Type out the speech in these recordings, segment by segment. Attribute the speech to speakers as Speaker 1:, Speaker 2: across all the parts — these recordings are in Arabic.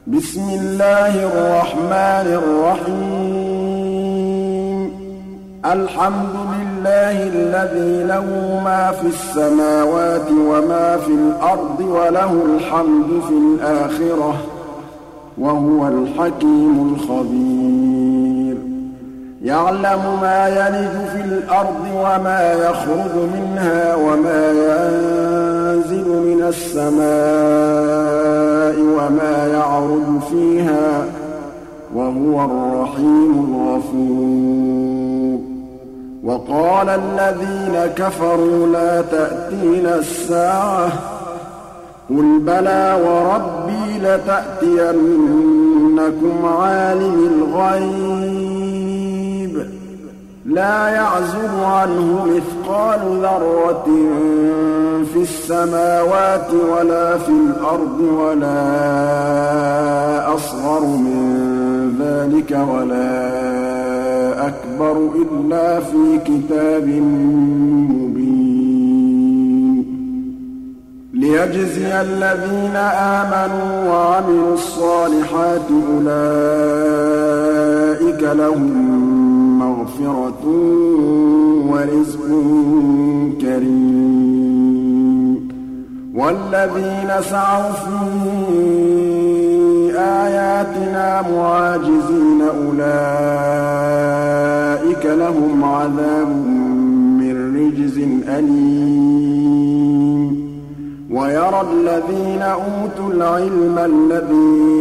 Speaker 1: بسم الله الرحمن الرحيم الحمد لله الذي له ما في السماوات وما في الأرض وله الحمد في الآخرة وهو الحكيم الخبير يعلم ما يلج في الأرض وما يخرج منها وما ينزل من السماء وما يعرج فيها وهو الرحيم الغفور وقال الذين كفروا لا تأتينا الساعة قل بلى وربي لتأتينكم عالم الغيب لا يعزب عنه مثقال ذرة في السماوات ولا في الأرض ولا أصغر من ذلك ولا أكبر إلا في كتاب مبين ليجزي الذين آمنوا وعملوا الصالحات أولئك لهم مغفرة ورزق كريم والذين سعوا في آياتنا معاجزين أولئك لهم عذاب من رجز أليم ويرى الذين أوتوا العلم الذي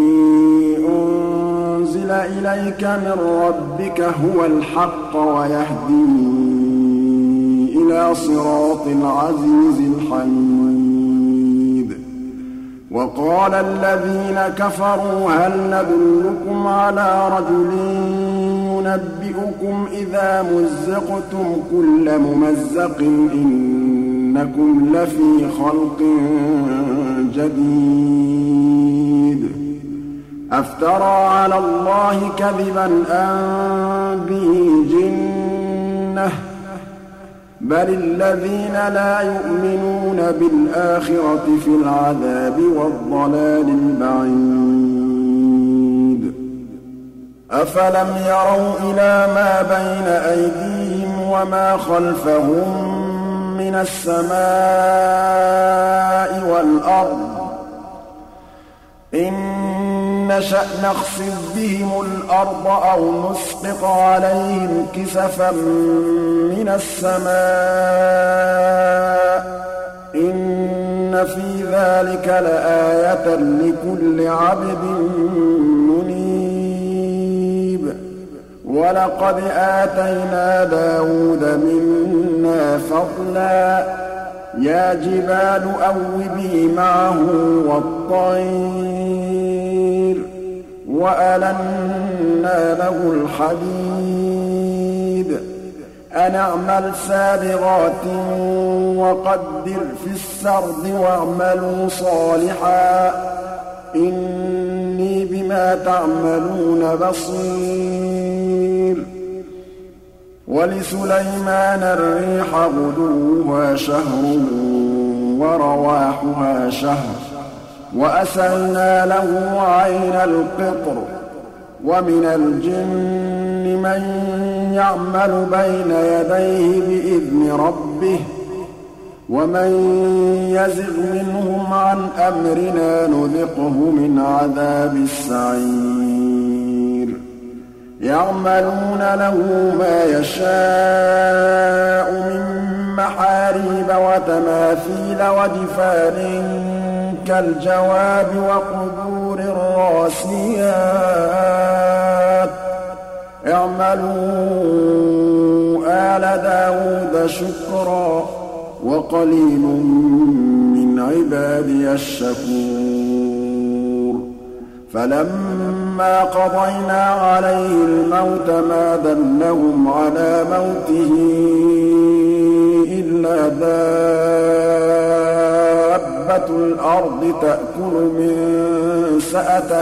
Speaker 1: أنزل إليك من ربك هو الحق ويهدي إلى صراط العزيز الحميد وقال الذين كفروا هل ندلكم على رجل ينبئكم إذا مزقتم كل ممزق إنكم لفي خلق جديد أفترى على الله كذبا أم به جنة بل الذين لا يؤمنون بالآخرة في العذاب والضلال البعيد أفلم يروا إلى ما بين أيديهم وما خلفهم من السماء والأرض إن نشأ نخسف بهم الأرض أو نسقط عليهم كسفا من السماء إن في ذلك لآية لكل عبد منيب ولقد آتينا داود منا فضلا يا جبال أوبي معه والطير وألنا له الحديد أن اعمل سابغات وقدر في السرد واعملوا صالحا إني بما تعملون بصير ولسليمان الريح غدوها شهر ورواحها شهر وأسلنا له عين القطر ومن الجن من يعمل بين يديه بإذن ربه ومن يزغ منهم عن أمرنا نذقه من عذاب السعير يعملون له ما يشاء من محاريب وتماثيل وجفان كالجواب وقدور الراسيات اعملوا آل داود شكرا وقليل من عبادي الشكور فلما قضينا عليه الموت ما دلهم على موته إلا دابة الأرض تأكل من سأته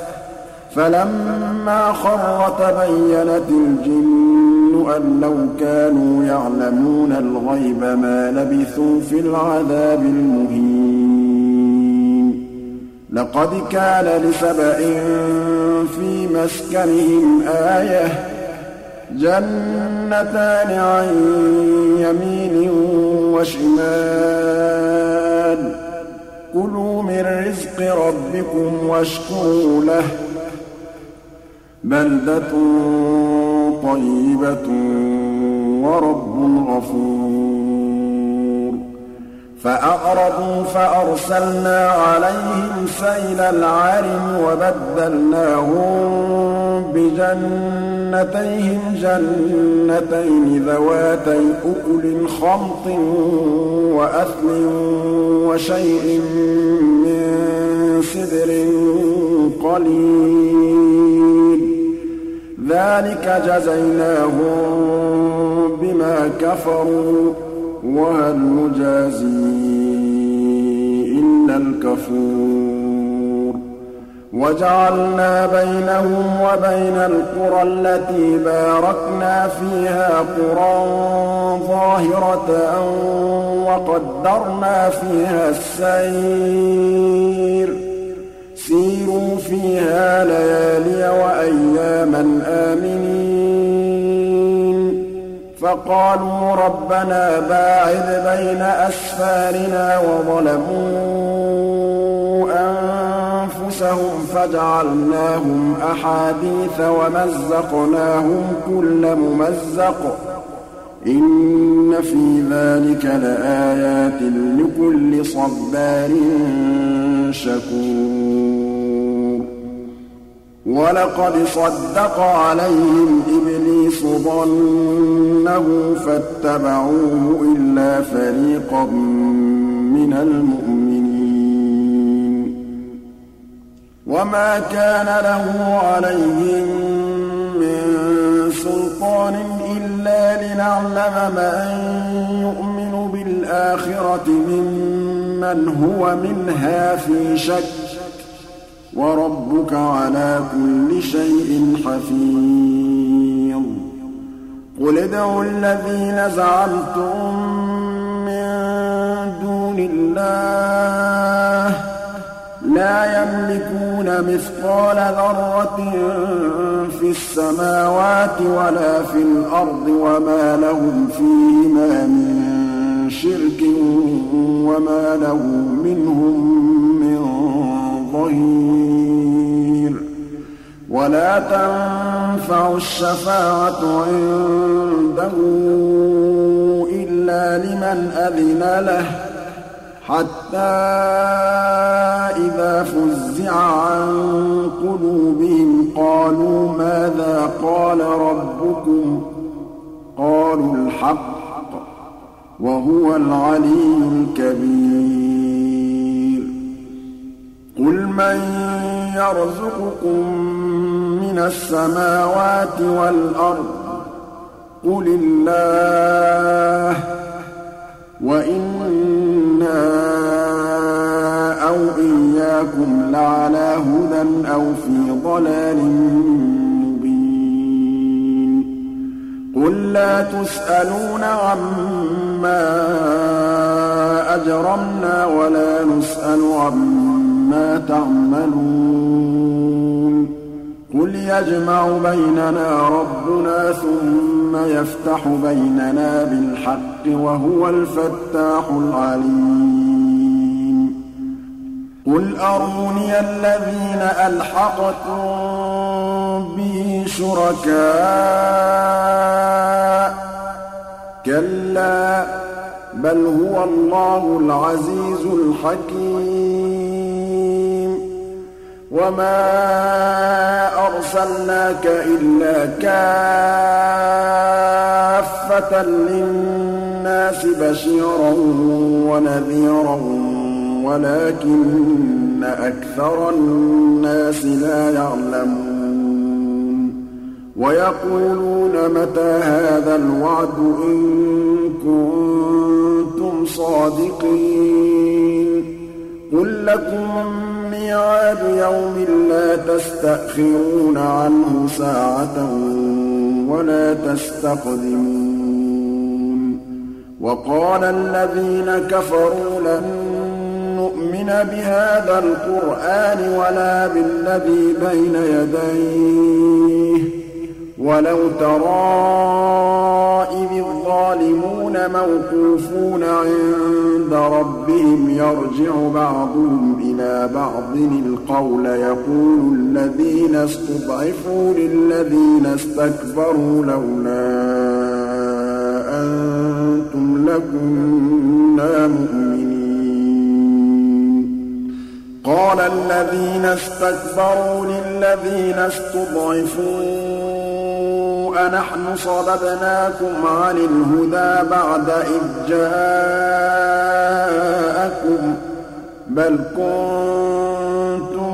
Speaker 1: فلما خر تبينت الجن أن لو كانوا يعلمون الغيب ما لبثوا في العذاب المهين لقد كان لسبإ في مسكنهم آية جنتان عن يمين وشمال كلوا من رزق ربكم واشكروا له بلدة طيبة ورب غفور فأعرضوا فأرسلنا عليهم سيل العرم وبدلناهم بجنتيهم جنتين ذواتي أكل خمط وأثل وشيء من سدر قليل ذلك جزيناهم بما كفروا وهل نجازي إلا الكفور وجعلنا بينهم وبين القرى التي باركنا فيها قرى ظاهرة وقدرنا فيها السير سيروا فيها ليالي وأياما آمنين فقالوا ربنا باعد بين أسفارنا وظلموا أنفسهم فجعلناهم أحاديث ومزقناهم كل ممزق إن في ذلك لآيات لكل صبار شكور ولقد صدق عليهم إبليس ظنه فاتبعوه إلا فريقا من المؤمنين وما كان له عليهم من سلطان إلا لنعلم من يؤمن بالآخرة ممن هو منها في شك وربك على كل شيء حفيظ قل ادعوا الذين زعمتم من دون الله لا يملكون مثقال ذرة في السماوات ولا في الأرض وما لهم فيهما من شرك وما له منهم من ظهير ولا تنفع الشفاعة عنده إلا لمن أذن له حتى إذا فزع عن قلوبهم قالوا ماذا قال ربكم قالوا الحق وهو العلي الكبير قل من يرزقكم من السماوات والأرض قل الله وإنا أو إياكم لعلى هدى أو في ضلال مبين قل لا تسألون عما أجرمنا ولا نسأل عما تعملون قل يجمع بيننا ربنا ثم يفتح بيننا بالحق وهو الفتاح العليم قل أروني الذين ألحقتم به شركاء كلا بل هو الله العزيز الحكيم وما أرسلناك إلا كافة للناس بشيرا ونذيرا ولكن أكثر الناس لا يعلمون ويقولون متى هذا الوعد إن كنتم صادقين قل لكم ميعاد يوم لا تستأخرون عنه ساعة ولا تستقدمون وقال الذين كفروا لن نؤمن بهذا القرآن ولا بالذي بين يديه ولو ترى إذ الظالمون موقوفون عند ربهم يرجع بعضهم إلى بعض القول يقول الذين استضعفوا للذين استكبروا لولا أنتم لكنا مؤمنين قال الذين استكبروا للذين استضعفوا أنحن صددناكم عن الهدى بعد إذ جاءكم بل كنتم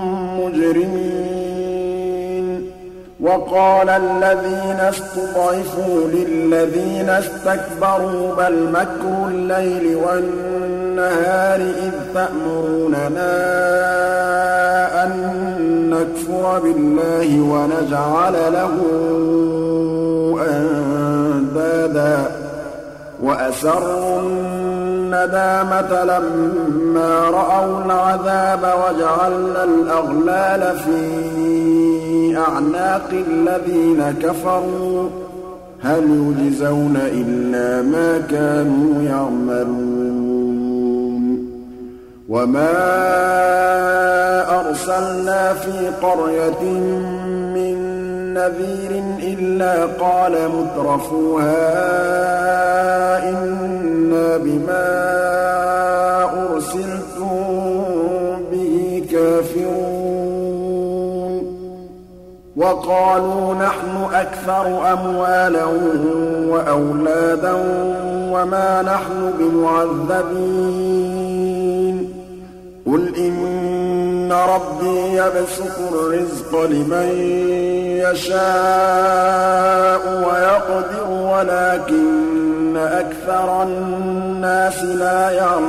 Speaker 1: مجرمين وقال الذين استضعفوا للذين استكبروا بل مكر الليل والنهار إذ تأمروننا أن نكفر بالله ونجعل له أندادا وأسروا الندامة لما رأوا العذاب وجعلنا الأغلال في أعناق الذين كفروا هل يجزون إلا ما كانوا يعملون وما أرسلنا في قرية من نذير إلا قال مترفوها إنا بما أرسلتم به كافرون وقالوا نحن أكثر أموالا وأولادا وما نحن بمعذبين قل إن ربي يبسط الرزق لمن يشاء ويقدر ولكن أكثر الناس لا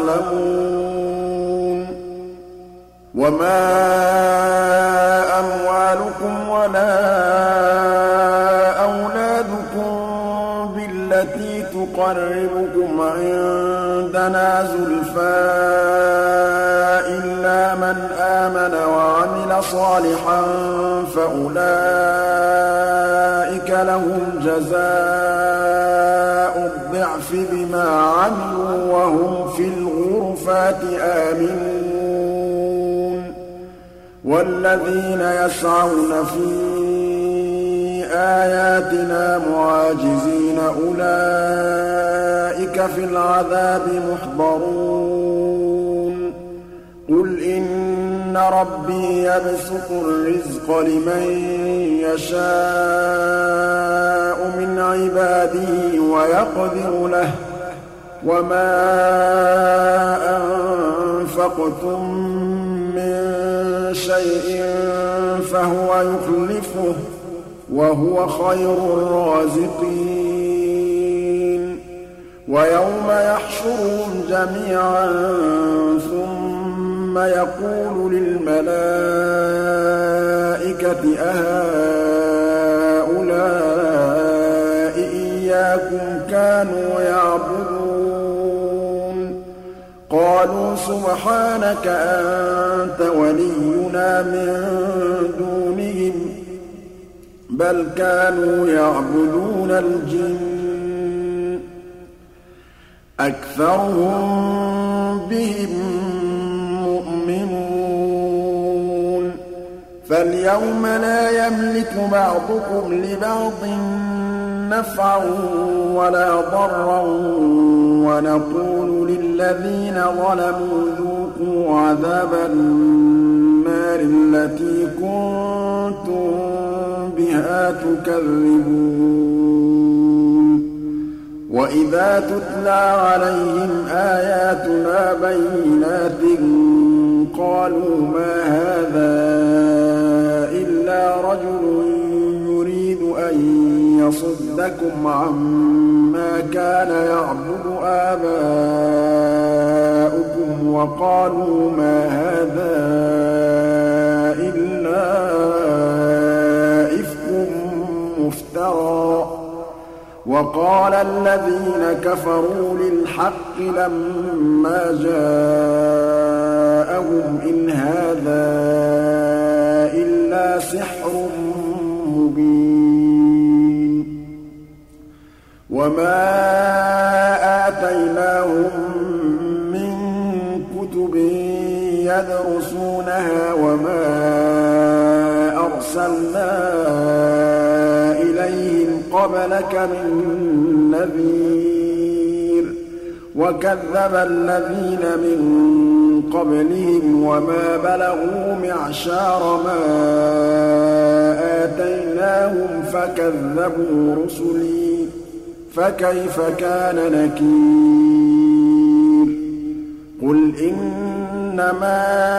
Speaker 1: يعلمون وما أموالكم ولا أولادكم بالتي تقربكم عندنا زلفى إلا من آمن وعمل صالحا فأولئك لهم جزاء الضعف بما عملوا وهم في الغرفات آمنون والذين يسعون في آياتنا معاجزين أولئك في العذاب محضرون قل إن ربي يبسط الرزق لمن يشاء من عباده ويقدر له وما أنفقتم من شيء فهو يخلفه وهو خير الرازقين ويوم يحشرهم جميعا ثم يقول للملائكة أهؤلاء إياكم كانوا يعبدون قالوا سبحانك أنت ولينا من دونهم بل كانوا يعبدون الجن أكثرهم بهم مؤمنون فاليوم لا يملك بعضكم لبعض نفعا ولا ضرا ونقول للذين ظلموا ذوقوا عذاب النار التي كنتم بها تكذبون وإذا تتلى عليهم آياتنا بينات قالوا ما هذا إلا رجل يريد أن يصدكم عما كان يعبد آباؤكم وقالوا ما هذا إلا إفك مفترى وقال الذين كفروا للحق لما جاءهم جاءهم إن هذا إلا سحر مبين وما آتيناهم من كتب يدرسونها وما أرسلنا إليهم قبلك من نذير وكذب الذين من قبلهم وما بلغوا معشار ما آتيناهم فكذبوا رسلي فكيف كان نكير قل إنما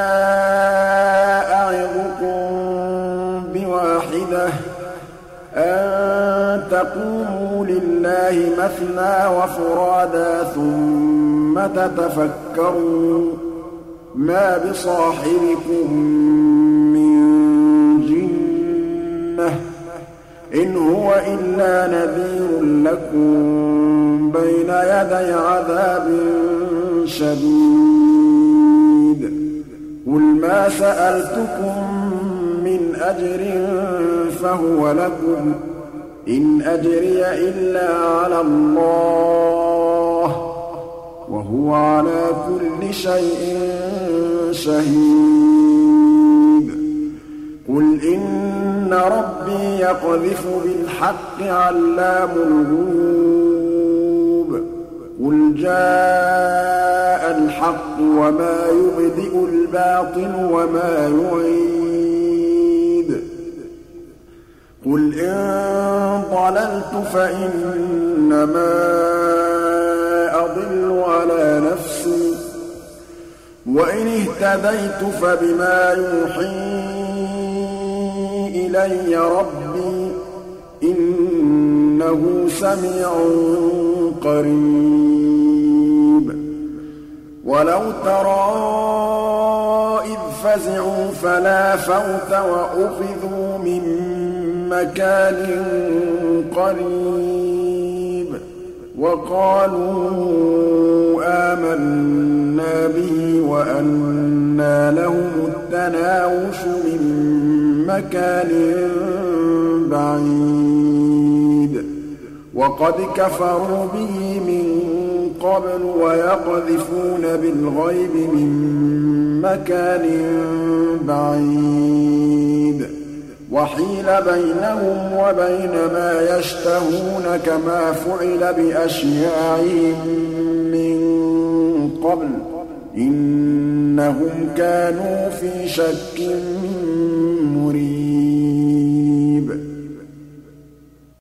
Speaker 1: أعظكم بواحدة أن تقوموا لله مثنى وفرادا ثم تتفكروا ما بصاحبكم من جنة إن هو إلا نذير لكم بين يدي عذاب شديد قل ما سألتكم من أجر فهو لكم إن أجري إلا على الله وهو على كل شيء شهيد قل إن ربي يقذف بالحق علام الغيوب قل جاء الحق وما يبدئ الباطل وما يعيد قل إن ضللت فإنما أضل على نفسي وإن اهتديت فبما يوحي إلي ربي إنه سميع قريب ولو ترى إذ فزعوا فلا فوت وأخذوا من مكان قريب وقالوا آمنا به وأنى لهم التناوش من مكان بعيد وقد كفروا به من قبل ويقذفون بالغيب من مكان بعيد وحيل بينهم وبين ما يشتهون كما فعل بأشياعهم من قبل إنهم كانوا في شك